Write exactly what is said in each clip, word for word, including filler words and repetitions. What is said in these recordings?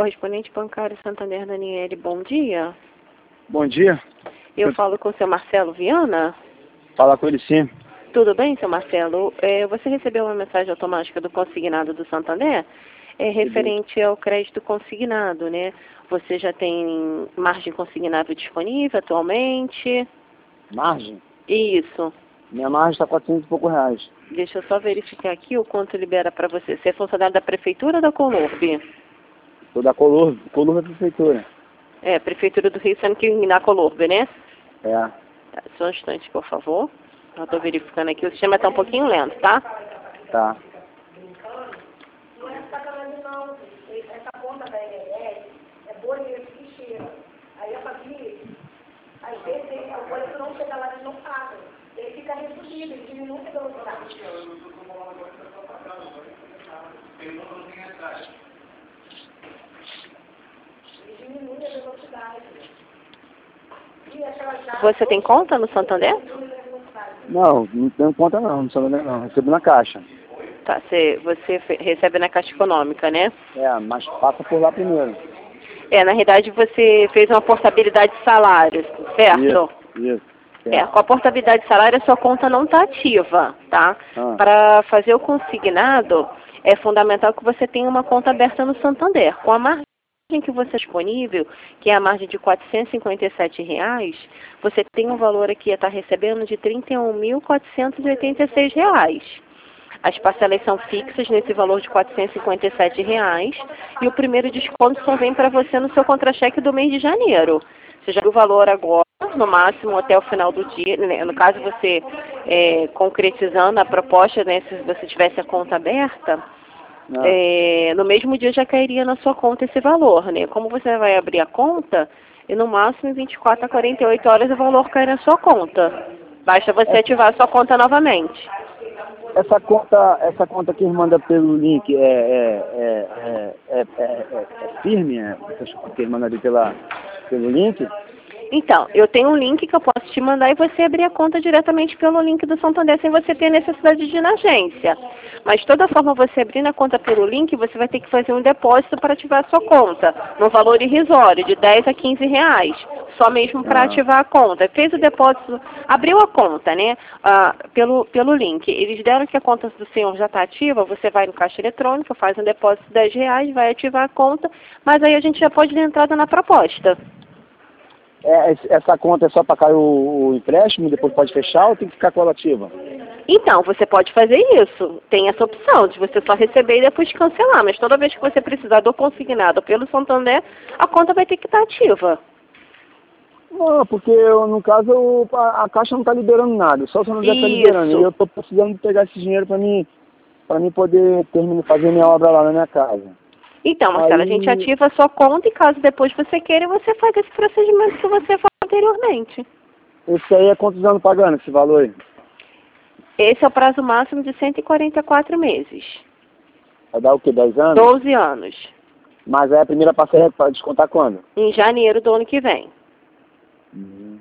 correspondente bancário Santander Daniele, bom dia. Bom dia. Eu, Eu... falo com o seu Marcelo Viana. Fala com ele sim. Tudo bem, seu Marcelo? É, você recebeu uma mensagem automática do consignado do Santander? É referente ao crédito consignado, né? Você já tem margem consignável disponível atualmente? Margem? Isso. Minha margem está quatrocentos e pouco reais. Deixa eu só verificar aqui o quanto libera para você. Você é funcionário da Prefeitura ou da Colorbe? Sou da Colorbe, Colorbe é prefeitura. É, Prefeitura do Rio, sendo que na Colorbe, né? É. Tá, só um instante, por favor. Eu estou verificando aqui. O sistema está um pouquinho lento, tá? Tá. Não é sacanagem não. Essa conta da R R é boa mesmo que cheira. Aí a família, às vezes, ele, o boleto não chega lá e não paga. Ele fica reduzido, ele diminui a velocidade. Ele diminui a velocidade. E aquela Você tem conta no Santander? Não, não tenho conta não, não sou não. Recebo na caixa. Tá, você, você fe- recebe na Caixa Econômica, né? É, mas passa por lá primeiro. É, na realidade você fez uma portabilidade de salário, certo? Isso, isso. É, com a portabilidade de salário a sua conta não está ativa, tá? Ah. Para fazer o consignado, é fundamental que você tenha uma conta aberta no Santander. Com a margem que você é disponível, que é a margem de quatrocentos e cinquenta e sete reais, você tem um valor aqui a estar recebendo de trinta e um mil quatrocentos e oitenta e seis reais. As parcelas são fixas nesse valor de quatrocentos e cinquenta e sete reais e o primeiro desconto só vem para você no seu contra-cheque do mês de janeiro. Você já viu o valor agora, no máximo até o final do dia, né? No caso você é, concretizando a proposta, né, se você tivesse a conta aberta, é, no mesmo dia já cairia na sua conta esse valor, né? Como você vai abrir a conta, e no máximo em vinte e quatro a quarenta e oito horas o valor cai na sua conta. Basta você ativar a sua conta novamente. Essa conta, essa conta que manda pelo link é, é, é, é, é, é, é, é firme? É, essas contas que manda ali pela, pelo link? Então, eu tenho um link que eu posso te mandar e você abrir a conta diretamente pelo link do Santander sem você ter necessidade de ir na agência. Mas de toda forma, você abrindo a conta pelo link, você vai ter que fazer um depósito para ativar a sua conta, num valor irrisório, de dez a quinze reais, só mesmo para Ah. ativar a conta. Fez o depósito, abriu a conta, né, ah, pelo, pelo link. Eles deram que a conta do senhor já está ativa, você vai no caixa eletrônico, faz um depósito de dez reais, vai ativar a conta, mas aí a gente já pode dar entrada na proposta. É, essa conta é só para cair o, o empréstimo e depois pode fechar ou tem que ficar com ela ativa? Então, você pode fazer isso. Tem essa opção de você só receber e depois cancelar. Mas toda vez que você precisar do consignado pelo Santander, a conta vai ter que estar ativa. Não, porque eu, no caso eu, a, a Caixa não está liberando nada, só o Santander está liberando. Isso. E eu estou precisando pegar esse dinheiro para mim, para mim poder terminar, fazer minha obra lá na minha casa. Então, Marcelo, Aí... a gente ativa a sua conta e caso depois você queira, você faz esse procedimento que você falou anteriormente. Esse aí é quantos anos pagando esse valor aí? Esse é o prazo máximo de cento e quarenta e quatro meses. Vai dar o quê, dez anos? doze anos. Mas aí a primeira parcela é para descontar quando? Em janeiro do ano que vem. Uhum.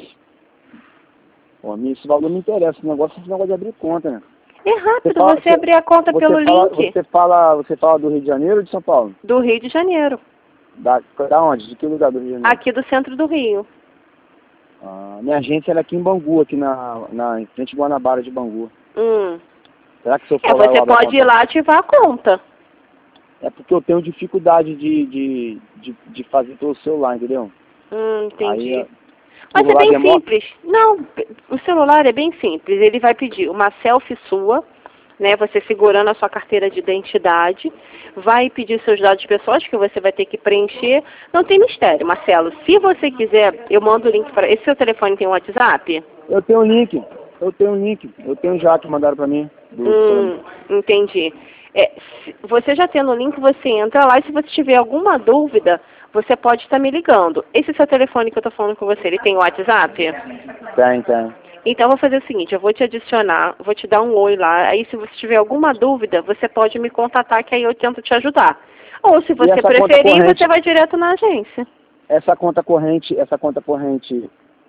Pô, a mim esse valor me interessa, esse negócio, esse negócio de abrir conta, né? É rápido você, fala, você abrir a conta você pelo fala, link. Você fala, você fala do Rio de Janeiro ou de São Paulo? Do Rio de Janeiro. Da, da onde? De que lugar do Rio de Janeiro? Aqui do centro do Rio. Ah, minha agência ela é aqui em Bangu, aqui na, na em frente de Guanabara de Bangu. Hum. Será que se eu for É, lá, eu você abro a pode conta? ir lá ativar a conta. É porque eu tenho dificuldade de, de, de, de fazer pelo celular, entendeu? Hum, entendi. Aí, Mas é celular bem demora- simples. Não, o celular é bem simples. Ele vai pedir uma selfie sua, né? Você segurando a sua carteira de identidade. Vai pedir seus dados pessoais que você vai ter que preencher. Não tem mistério, Marcelo. Se você quiser, eu mando o link para... Esse seu telefone tem um WhatsApp? Eu tenho um link, eu tenho um link, eu tenho já que mandaram pra mim. Do, Hum, entendi. É, se você já tendo o link, você entra lá e se você tiver alguma dúvida, você pode estar me ligando. Esse seu telefone que eu estou falando com você, ele tem WhatsApp? Tem, tem. Então, eu vou fazer o seguinte, eu vou te adicionar, vou te dar um oi lá. Aí, se você tiver alguma dúvida, você pode me contatar, que aí eu tento te ajudar. Ou, se você essa conta preferir, corrente? você vai direto na agência. Essa conta corrente, essa conta corrente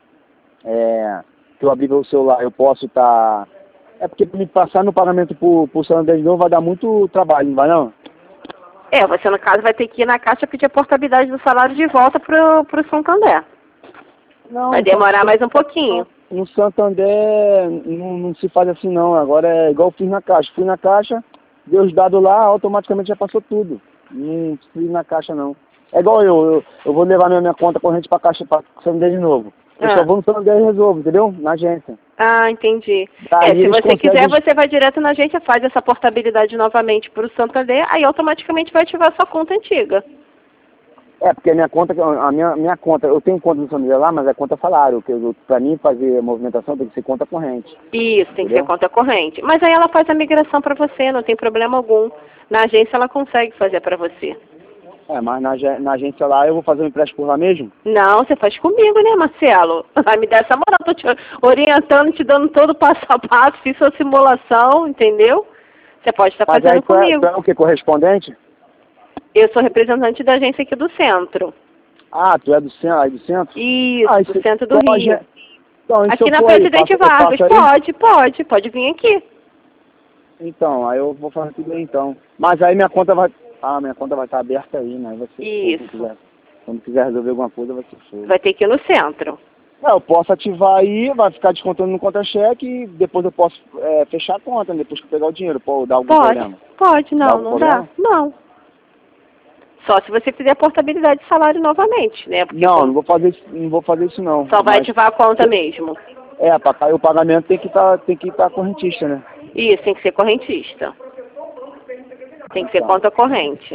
é, que eu abri pelo celular, eu posso estar... É porque para me passar no pagamento por, por Santander de novo vai dar muito trabalho, não vai não? É, você no caso vai ter que ir na Caixa pedir a portabilidade do salário de volta pro, pro Santander. Não, Vai demorar mais um pouquinho. No Santander não, não se faz assim não, agora é igual eu fiz na Caixa. Fui na Caixa, deu os dados lá, automaticamente já passou tudo. Não fui na Caixa não. É igual eu, eu, eu vou levar minha, minha conta corrente pra Caixa, pra Santander de novo. Eu Ah. só vou no Santander e resolvo, entendeu? Na agência. Ah, entendi. Daí É, se eles você conseguem- quiser, você vai direto na agência, faz essa portabilidade novamente pro Santander, aí automaticamente vai ativar a sua conta antiga. É, porque a minha conta, a minha, minha conta, eu tenho conta no Santander lá, mas é conta salário, que eu, pra mim fazer a movimentação tem que ser conta corrente. Isso, tem que ser Entendeu? conta corrente. Mas aí ela faz a migração para você, não tem problema algum. Na agência ela consegue fazer para você. É, mas na, ag- na agência lá eu vou fazer um empréstimo por lá mesmo? Não, você faz comigo, né, Marcelo? Vai me dar essa moral, tô te orientando, te dando todo o passo a passo, fiz sua simulação, entendeu? Você pode estar Mas fazendo aí tu é, comigo. tu é o que, correspondente? Eu sou representante da agência aqui do centro. Ah, tu é do centro, aí do centro? Isso, Ah, do centro do pode- Rio. Então, e se Aqui eu na for aí, Presidente faço- eu Vargas. faço aí? Pode, pode, pode vir aqui. Então, aí eu vou fazer tudo aí então. Mas aí minha conta vai... Ah, minha conta vai estar aberta aí, né? Vai ser Isso. Quando quiser, quando quiser resolver alguma coisa, vai ser show. Vai ter que ir no centro. É, eu posso ativar aí, vai ficar descontando no conta-cheque e depois eu posso é, fechar a conta, né? Depois que eu pegar o dinheiro. Pô, dar algum Pode, problema? pode, Dá não, algum não dá. problema? Não. Só se você fizer a portabilidade de salário novamente, né? Porque Não, como- não vou fazer isso, não vou fazer isso não. Só vai Mas, ativar a conta mesmo. É, para cair o pagamento tem que estar tem que estar correntista, né? Isso, tem que ser correntista. Tem que ser Tá. conta corrente.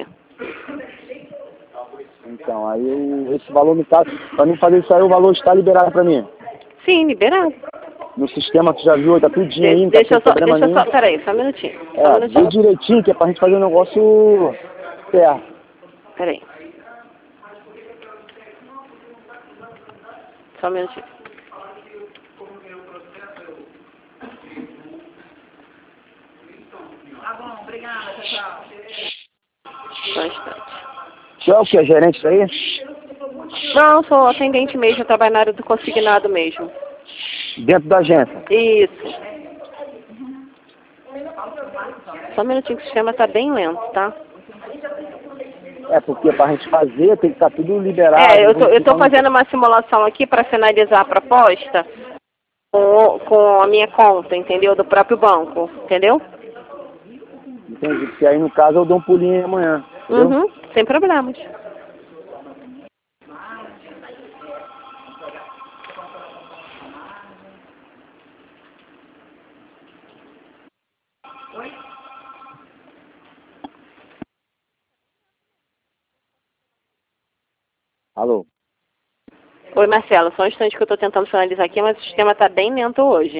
Então, aí eu, esse valor me tá... Pra mim fazer isso aí, o valor está liberado pra mim. Sim, liberado. No sistema, tu já viu, tá tudinho aí, De não tá deixa eu sem só, problema deixa eu nenhum. só, peraí, só um minutinho. Só um É, minutinho. viu direitinho, que é pra gente fazer um negócio certo. Peraí. Só um minutinho. Tá bom, obrigada, tchau. Só um instante. Tu é o que, gerente aí? Não, sou atendente mesmo, eu trabalho na área do consignado mesmo. Dentro da agência. Isso. Só um minutinho que o sistema tá bem lento, tá? É, porque pra gente fazer tem que estar tudo liberado. É, eu tô, eu tô Então, fazendo uma simulação aqui para finalizar a proposta com, com a minha conta, entendeu? Do próprio banco, entendeu? Entendi, porque aí no caso eu dou um pulinho aí amanhã. Entendeu? Uhum, sem problemas. Alô? Oi, Marcelo, só um instante que eu tô tentando finalizar aqui, mas o sistema tá bem lento hoje.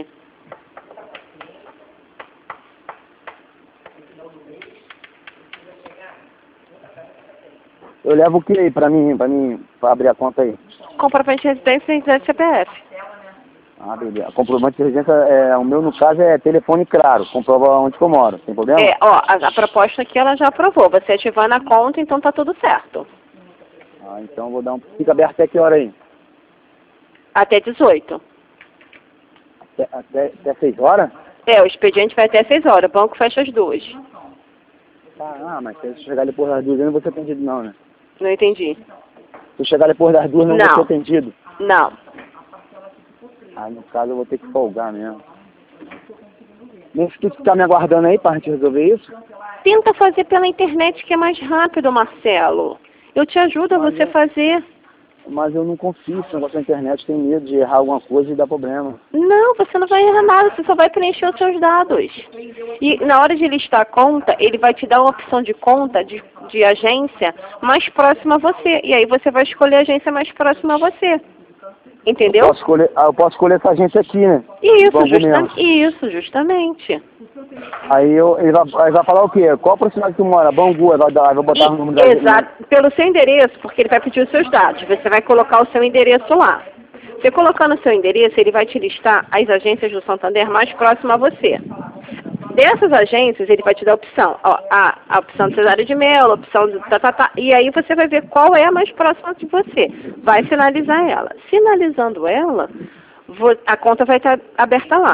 Eu levo o que aí pra mim, pra mim, pra abrir a conta aí? Comprovante de residência e C P F. Ah, beleza. Comprovante de residência, é, o meu no caso é telefone claro, comprova onde que eu moro, tem problema? É, ó, a, a proposta aqui ela já aprovou. Você ativando a conta, então tá tudo certo. Ah, então eu vou dar um... Fica aberto até que hora aí? Até dezoito. Até, até, até seis horas? É, o expediente vai até seis horas, o banco fecha às duas. Ah, mas se eu chegar depois das duas eu não vou ser atendido não, né? Não entendi. Se eu chegar depois das duas não, Não. vou ser atendido. Não. Ah, no caso eu vou ter que folgar mesmo. Nem se tu ficar me aguardando aí pra gente resolver isso? Tenta fazer pela internet que é mais rápido, Marcelo. Eu te ajudo a Mas você eu- fazer. Mas eu não confio nesse negócio da internet, tenho medo de errar alguma coisa e dar problema. Não, você não vai errar nada, você só vai preencher os seus dados. E na hora de listar a conta, ele vai te dar uma opção de conta, de, de agência, mais próxima a você. E aí você vai escolher a agência mais próxima a você. Entendeu? Eu posso escolher, ah, eu posso escolher essa agência aqui, né? Isso, Bangu justa- mesmo. isso, justamente. Aí eu, ele, vai, ele vai falar o quê? Qual a proximidade que tu mora? Bangu, aí vai, dar, aí vai botar o número da Exato, pelo seu endereço, porque ele vai pedir os seus dados. Você vai colocar o seu endereço lá. Você colocando o seu endereço, ele vai te listar as agências do Santander mais próximas a você. Dessas agências, ele vai te dar a opção, ó, a, a opção do cesárea de Mello, a opção do tá, tá, tá, e aí você vai ver qual é a mais próxima de você. Vai finalizar ela. Finalizando ela, vo- a conta vai estar aberta lá.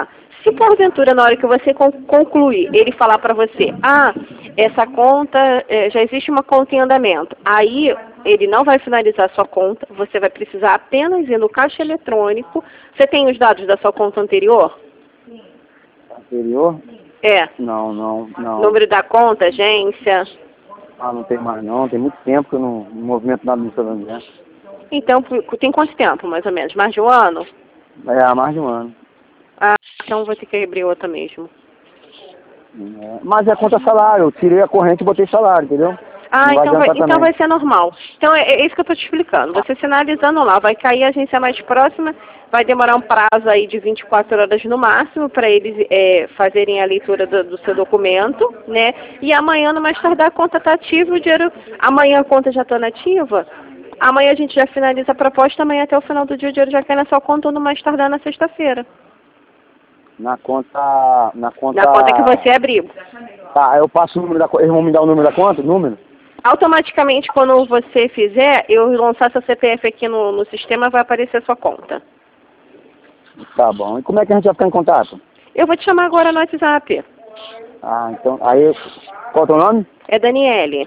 Se porventura, na hora que você con concluir, ele falar para você, ah, essa conta, eh, já existe uma conta em andamento, aí ele não vai finalizar a sua conta, você vai precisar apenas ir no caixa eletrônico. Você tem os dados da sua conta anterior? Anterior? É. Não, não, não. Número da conta, agência? Ah, não tem mais não, tem muito tempo que eu não, não movimento nada no Santander. Então, tem quanto tempo, mais ou menos? Mais de um ano? É, há mais de um ano. Ah, então vou ter que abrir outra mesmo. É, mas é conta salário, eu tirei a corrente e botei salário, entendeu? Ah, Não vai então vai, adiantar então também. vai ser normal. Então é, é isso que eu estou te explicando. Você sinalizando lá, vai cair a agência mais próxima, vai demorar um prazo aí de vinte e quatro horas no máximo para eles é, fazerem a leitura do, do seu documento, né? E amanhã, no mais tardar, a conta está ativa, o dinheiro... Amanhã a conta já está nativa, amanhã a gente já finaliza a proposta, amanhã até o final do dia o dinheiro já cai na sua conta ou no mais tardar na sexta-feira. Na conta... Na conta... Na conta que você abriu. Tá, eu passo o número da conta, eles vão me dar o número da conta, o número? Automaticamente, quando você fizer, eu lançar seu C P F aqui no, no sistema, vai aparecer a sua conta. Tá bom. E como é que a gente vai ficar em contato? Eu vou te chamar agora no WhatsApp. Ah, então, aí, qual é o teu nome? É Daniele.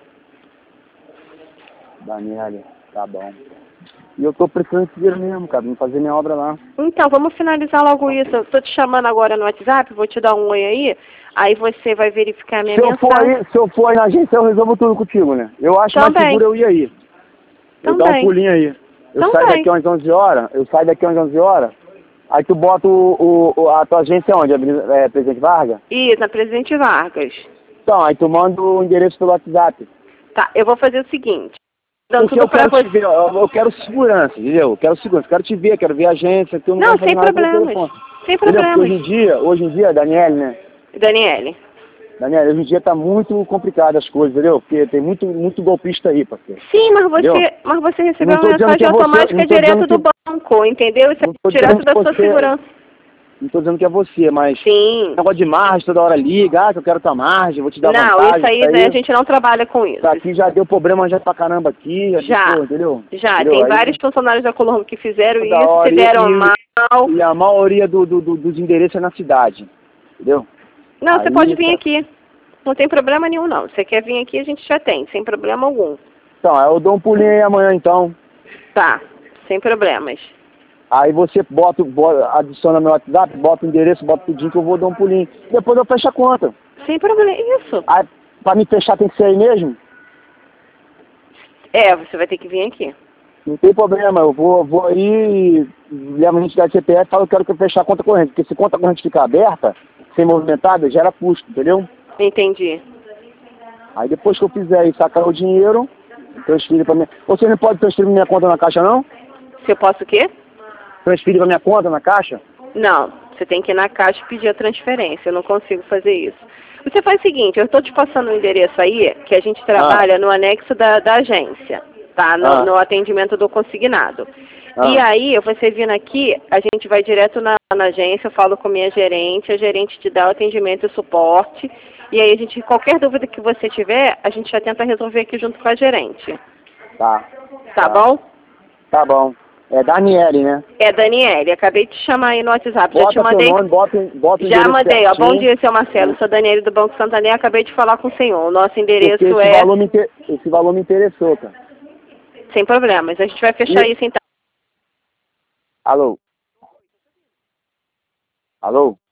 Daniela, tá bom. E eu tô precisando de dinheiro mesmo, cara, vim fazer minha obra lá. Então, vamos finalizar logo isso. Eu tô te chamando agora no WhatsApp, vou te dar um oi aí, aí você vai verificar a minha Se eu, for mensagem. aí, se eu for aí na agência, eu resolvo tudo contigo, né? Eu acho mais Também. seguro eu ir aí. Eu dar um Também. pulinho aí. Eu Também. saio daqui às onze horas, eu saio daqui às onze horas, aí tu bota o, o, a tua agência onde? É, Presidente Vargas? Isso, na Presidente Vargas. Então, aí tu manda o endereço pelo WhatsApp. Tá, eu vou fazer o seguinte. Dando Porque tudo eu pra quero você. te ver, eu, eu quero segurança, entendeu? Eu quero segurança, quero te ver, quero ver a agência, que eu não Não, quero fazer sem nada pelo problemas. telefone. Sem Entendeu? Porque hoje problemas. em dia, hoje em dia, Daniele, né? Daniele. Daniele, hoje em dia tá muito complicado as coisas, entendeu? Porque tem muito, muito golpista aí, parceiro. Sim, mas você, Entendeu? mas você recebeu Não tô uma dizendo mensagem que é você, automática não tô direto dizendo do que- banco, entendeu? Isso Não tô é direto dizendo da que sua você- segurança. Não tô dizendo que é você, mas Sim. negócio de margem, toda hora liga, ah, que eu quero tua margem, vou te dar Não, vantagem. isso aí, né, a gente não trabalha com isso. Tá aqui já deu problema já pra caramba aqui, já, Já, ficou, entendeu? já. Entendeu? Tem Aí, vários funcionários da Colombo que fizeram toda isso, hora, se e- deram e- mal. E a maioria do, do, do- dos endereços é na cidade, entendeu? Não, você Aí, pode vir tá- aqui. Não tem problema nenhum, não. Você quer vir aqui, a gente já tem, sem problema algum. Então, aí eu dou um pulinho aí amanhã então. Tá, sem problemas. Aí você bota, bota, adiciona meu WhatsApp, bota o endereço, bota tudinho que eu vou dar um pulinho. Depois eu fecho a conta. Sem problema, isso. Aí, pra me fechar tem que ser aí mesmo? É, você vai ter que vir aqui. Não tem problema, eu vou, vou aí, levo a identidade C P F e falo que eu quero fechar a conta corrente. Porque se a conta corrente ficar aberta, sem movimentada, gera custo, entendeu? Entendi. Aí depois que eu fizer e sacar o dinheiro, transferir pra minha... Você não pode transferir minha conta na caixa, não? Se eu posso o quê? Transferir pra minha conta na caixa? Não, você tem que ir na caixa e pedir a transferência. Eu não consigo fazer isso. Você faz o seguinte, eu estou te passando o endereço aí, que a gente trabalha no anexo da, da agência, tá? No, Ah. no atendimento do consignado. Ah. E aí, você vindo aqui, a gente vai direto na, na agência, eu falo com minha gerente, a gerente te dá o atendimento e o suporte. E aí, a gente, qualquer dúvida que você tiver, a gente já tenta resolver aqui junto com a gerente. Tá. Tá, bom? Tá bom. É Daniele, né? É Daniele, acabei de te chamar aí no WhatsApp, já Bota te mandei. teu nome, bota, bota o Já endereço mandei, ó. certinho, Bom dia, seu Marcelo. Sou Daniele do Banco Santander. Acabei de falar com o senhor. O nosso porque endereço esse é. valor, me inter... esse valor me interessou, cara. Sem problemas. A gente vai fechar E- isso então. Alô? Alô?